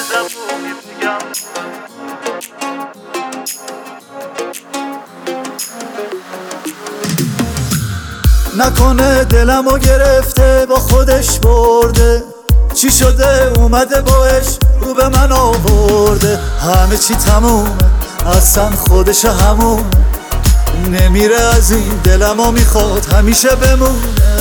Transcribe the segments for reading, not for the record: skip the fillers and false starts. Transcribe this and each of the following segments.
زبونی بگم نکنه دلمو گرفته با خودش برده، چی شده اومده باش رو به من آورده. همه چی تمومه اصلا خودش همونه، نمیره از این دلمو میخواد همیشه بمونه.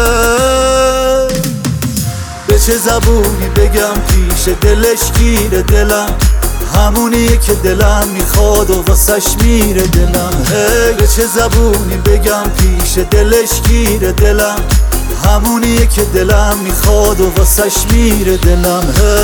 به چه زبونی بگم پیش دلش گیره دلم، همونیه که دلم میخواد و واسش میره دلم. به چه زبونی بگم پیش دلش گیره دلم، همونیه که دلم میخواد و واسش میره دلم.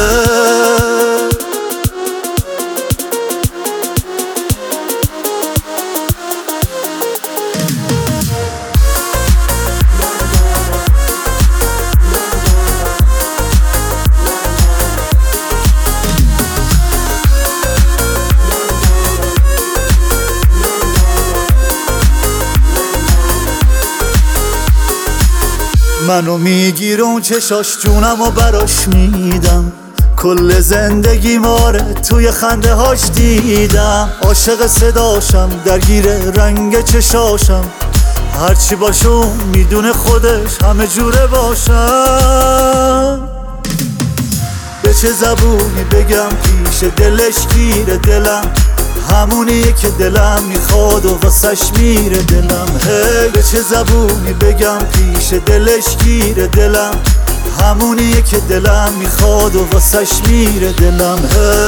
منو میگیره اون چشاش، جونم و براش میدم، کل زندگی ماره توی خنده هاش دیدم. عاشق صداشم درگیر رنگ چشاشم، هرچی باشم میدونه خودش همه جوره باشم. به چه زبونی بگم پیش دلش گیره دلم، همونیه که دلم میخواد و واسش میره دلم. به چه زبونی بگم پیش دلش گیره دلم، همونیه که دلم میخواد و واسش میره دلم.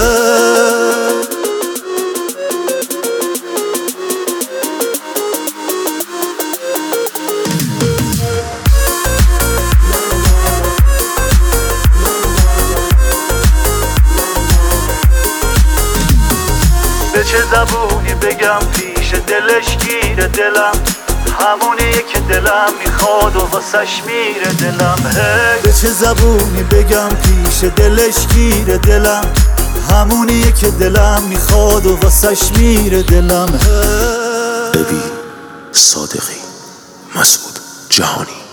به چه زبونی بگم پیش دلش گیره دلم، همونیه که دلم میخواد و واسش میره دلم. به چه زبونی بگم پیش دلش گیره دلم، همونیه که دلم میخواد و واسش میره دلم. ابی صادقی، مسعود جهانی.